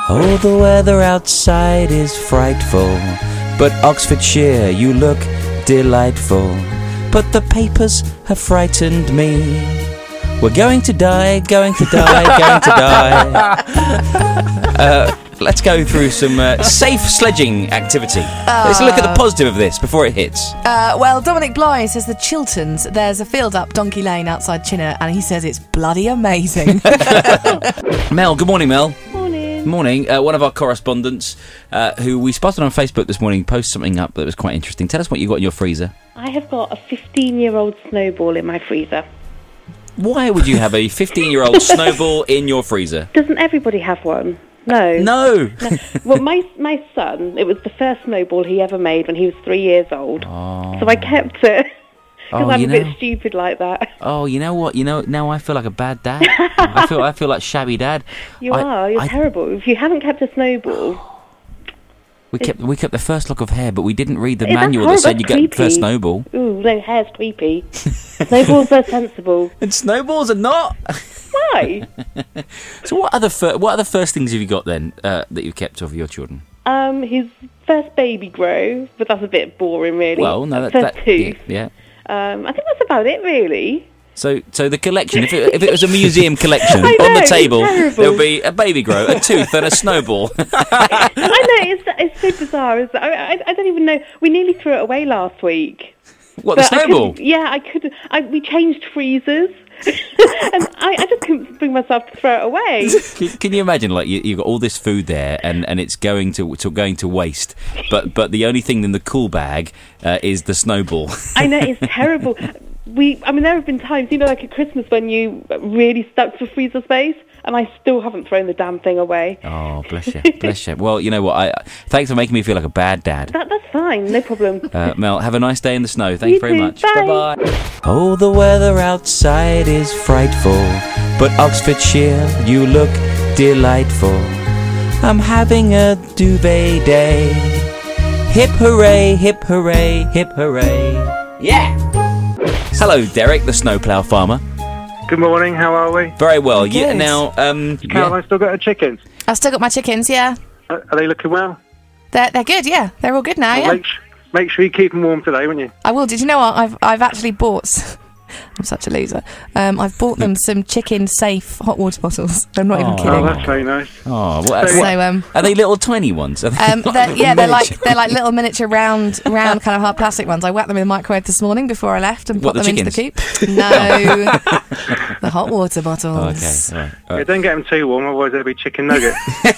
Oh, the weather outside is frightful, but Oxfordshire, you look delightful. But the papers have frightened me. We're going to die, going to die, going to die. Let's go through some safe sledging activity. Let's look at the positive of this before it hits. Well, Dominic Bly says the Chilterns, there's a field up Donkey Lane outside Chinner, and he says it's bloody amazing. Mel, good morning, Mel. Morning. One of our correspondents, who we spotted on Facebook this morning, posted something up that was quite interesting. Tell us what you got in your freezer. I have got a 15-year-old snowball in my freezer. Why would you have a 15-year-old snowball in your freezer? Doesn't everybody have one? No. No. Well, my son, it was the first snowball he ever made when he was 3 years old. Oh. So I kept it. Because I'm you a bit stupid like that. Oh, you know what? Now I feel like a bad dad. I feel like shabby dad. You're terrible. If you haven't kept a snowball... We kept the first lock of hair, but we didn't read the That's manual horrible, that said you that's get the first creepy. snowball. Ooh, no, hair's creepy. Snowballs are sensible. And snowballs are not. Why? So what other first things have you got then that you've kept of your children? His first baby grow, but that's a bit boring, really. Well, no, first tooth. Yeah. I think that's about it, really. So the collection, if it was a museum collection, I know, on the it's table, terrible. there would be a baby grow, a tooth, and a snowball. I know, it's so bizarre. I don't even know. We nearly threw it away last week. What, the But snowball? I couldn't. We changed freezers, and I just couldn't bring myself to throw it away. Can you imagine, like you've got all this food there, and it's going to waste, but the only thing in the cool bag is the snowball. I know, it's terrible. There have been times, like at Christmas when you really stuck for freezer space, and I still haven't thrown the damn thing away. Oh, bless you. Well, you know what? Thanks for making me feel like a bad dad. That's fine, no problem. Mel, have a nice day in the snow. Thank you very too. much. Bye. Bye-bye. Oh, the weather outside is frightful, but Oxfordshire, you look delightful. I'm having a duvet day. Hip hooray, hip hooray, hip hooray. Yeah! Hello, Derek, the snowplough farmer. Good morning, how are we? Very well. Good. Yeah, now, Caroline still got her chickens? I've still got my chickens, yeah. Are they looking well? They're good, yeah. They're all good now, yeah. Make sure you keep them warm today, won't you? I will. Did you know what? I've actually bought... I'm such a loser. I've bought them some chicken-safe hot water bottles. I'm not even Oh, kidding. that's very nice. Oh, what, So, are they little tiny ones? Are they they're like little miniature round kind of hard plastic ones. I whacked them in the microwave this morning before I left and put them into the coop. No, the hot water bottles. Okay, all right. Yeah, don't get them too warm, otherwise they'll be chicken nuggets.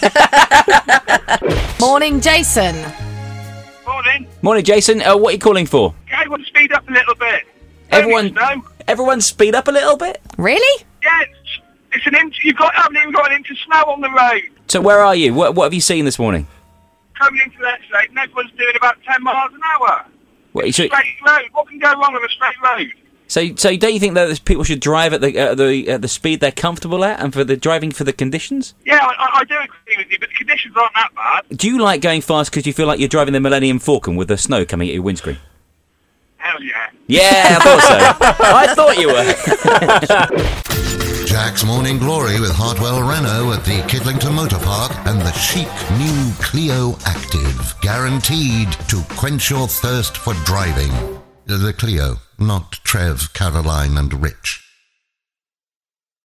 Morning, Jason. Morning. Jason. What are you calling for? I want to speed up a little bit. Everyone speed up a little bit? Really? Yeah, it's an inch. I haven't even got an inch of snow on the road. So where are you? What have you seen this morning? Coming into that state, and everyone's doing about 10 miles an hour. What, Straight road. What can go wrong on a straight road? So don't you think that people should drive at the speed they're comfortable at, and for the driving for the conditions? Yeah, I do agree with you, but the conditions aren't that bad. Do you like going fast because you feel like you're driving the Millennium Falcon with the snow coming at your windscreen? Hell yeah. Yeah, I thought so. I thought you were. Jack's Morning Glory with Hartwell Renault at the Kidlington Motor Park and the chic new Clio Active, guaranteed to quench your thirst for driving. The Clio, not Trev, Caroline and Rich.